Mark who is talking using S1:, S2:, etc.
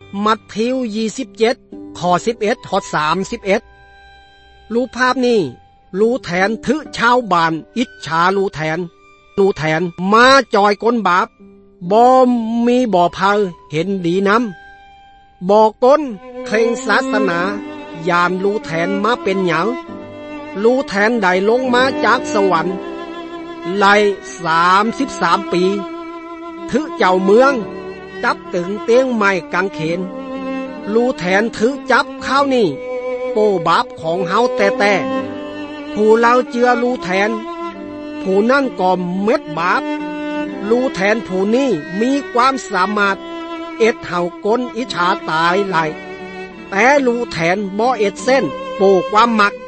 S1: มัทธิว27ข้อ11 31รูปภาพนี้รูแทนทึชาวบ้านอิจฉารูแทนมาจอยก้นบาปบ่มีบ่พาเห็นดีนำบ่ก้นเคร่งศาสนายานรูแทนมาเป็นหยังรูแทนได้ลงมาจากสวรรค์ไล่33 ปีทึเจ้าเมืองจับตึงเตียงไม้กางเขนรูแทนทึจับข้าวนี่โปบาปของเฮาแต่ผู้เราเจือรูแทนผู้นั่นก่อเม็ดบาปรูแทนผู้นี้มีความสามารถเอ็ดเฮาก้นอิจฉาตายไหลแต่รูแทนบ่เอ็ดเส้นโปความมัก